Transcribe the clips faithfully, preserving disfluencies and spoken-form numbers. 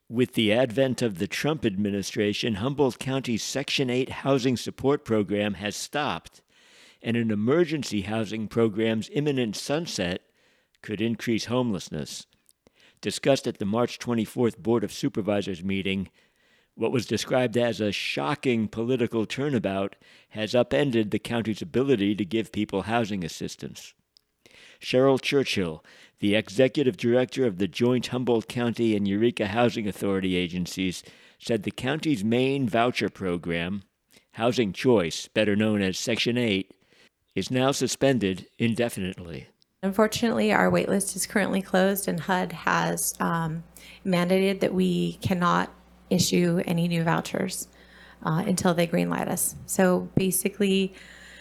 With the advent of the Trump administration, Humboldt County's Section eight housing support program has stopped, and an emergency housing program's imminent sunset could increase homelessness. Discussed at the March twenty-fourth Board of Supervisors meeting, what was described as a shocking political turnabout has upended the county's ability to give people housing assistance. Cheryl Churchill, the executive director of the joint Humboldt County and Eureka Housing Authority agencies, said the county's main voucher program, Housing Choice, better known as Section eight, is now suspended indefinitely. Unfortunately, our waitlist is currently closed, and H U D has um, mandated that we cannot issue any new vouchers uh, until they greenlight us. So basically,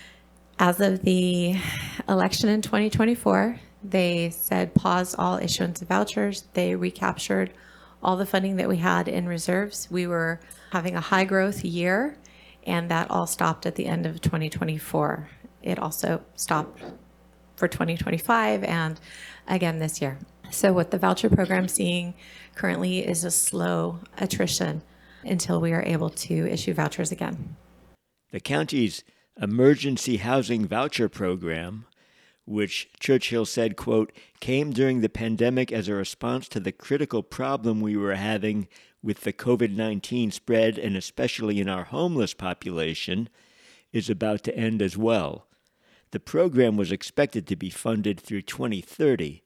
as of the election in twenty twenty-four, they said pause all issuance of vouchers. They recaptured all the funding that we had in reserves. We were having a high growth year, and that all stopped at the end of twenty twenty-four. It also stopped for twenty twenty-five and again this year. So what the voucher program's seeing currently is a slow attrition until we are able to issue vouchers again. The county's emergency housing voucher program, which Churchill said, quote, came during the pandemic as a response to the critical problem we were having with the covid nineteen spread, and especially in our homeless population, is about to end as well. The program was expected to be funded through twenty thirty,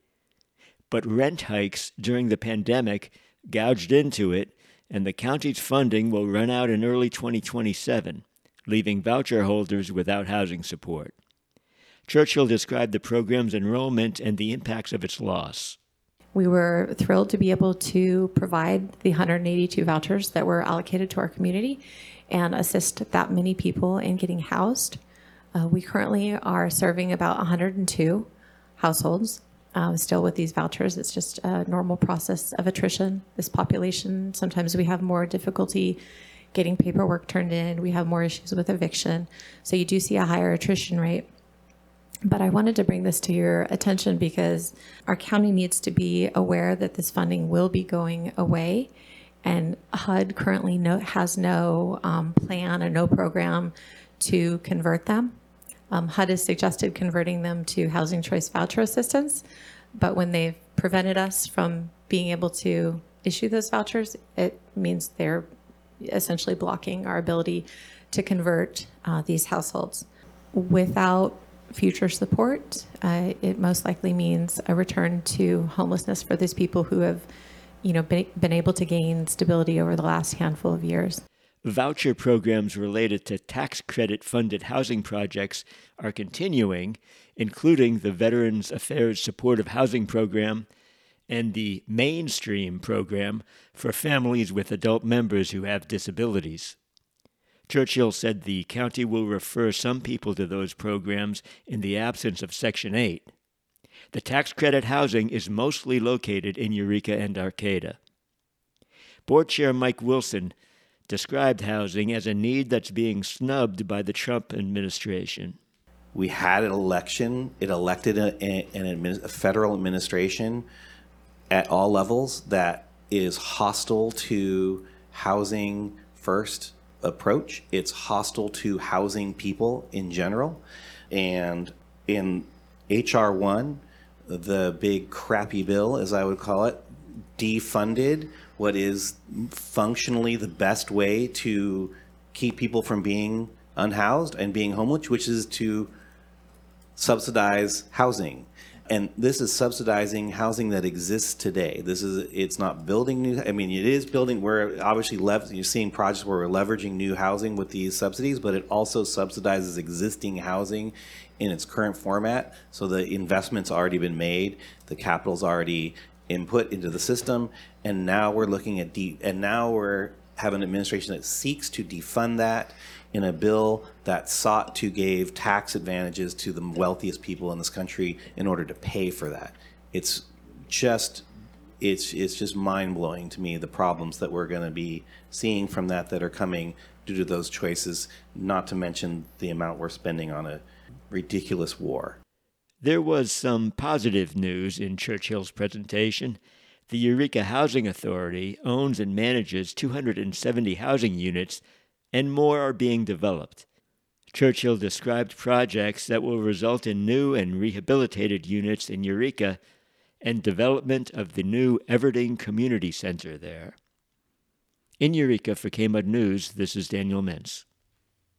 but rent hikes during the pandemic gouged into it, and the county's funding will run out in early twenty twenty-seven, leaving voucher holders without housing support. Churchill described the program's enrollment and the impacts of its loss. We were thrilled to be able to provide the one hundred eighty-two vouchers that were allocated to our community and assist that many people in getting housed. Uh, we currently are serving about one hundred two households uh, still with these vouchers. It's just a normal process of attrition. This population, sometimes we have more difficulty getting paperwork turned in. We have more issues with eviction. So you do see a higher attrition rate. But I wanted to bring this to your attention because our county needs to be aware that this funding will be going away. And H U D currently no, has no um, plan or no program to convert them. Um, H U D has suggested converting them to Housing Choice Voucher Assistance, but when they've prevented us from being able to issue those vouchers, it means they're essentially blocking our ability to convert uh, these households. Without future support, uh, it most likely means a return to homelessness for these people who have, you know, been, been able to gain stability over the last handful of years. Voucher programs related to tax credit-funded housing projects are continuing, including the Veterans Affairs Supportive Housing Program and the Mainstream Program for families with adult members who have disabilities. Churchill said the county will refer some people to those programs in the absence of Section eight. The tax credit housing is mostly located in Eureka and Arcata. Board Chair Mike Wilson described housing as a need that's being snubbed by the Trump administration. We had an election. It elected a, a, an admin, a federal administration at all levels that is hostile to housing first approach. It's hostile to housing people in general. And in H R one, the big crappy bill, as I would call it, defunded what is functionally the best way to keep people from being unhoused and being homeless, which is to subsidize housing. And this is subsidizing housing that exists today. This is, it's not building new, I mean, it is building, we're obviously, lev- you're seeing projects where we're leveraging new housing with these subsidies, but it also subsidizes existing housing in its current format. So the investment's already been made, the capital's already input into the system, and now we're looking at, de- and now we're have an administration that seeks to defund that in a bill that sought to give tax advantages to the wealthiest people in this country in order to pay for that. It's just, it's it's just mind-blowing to me, the problems that we're going to be seeing from that that are coming due to those choices, not to mention the amount we're spending on a ridiculous war. There was some positive news in Churchill's presentation. The Eureka Housing Authority owns and manages two hundred seventy housing units, and more are being developed. Churchill described projects that will result in new and rehabilitated units in Eureka and development of the new Everding Community Center there. In Eureka for K M U D News, this is Daniel Mintz.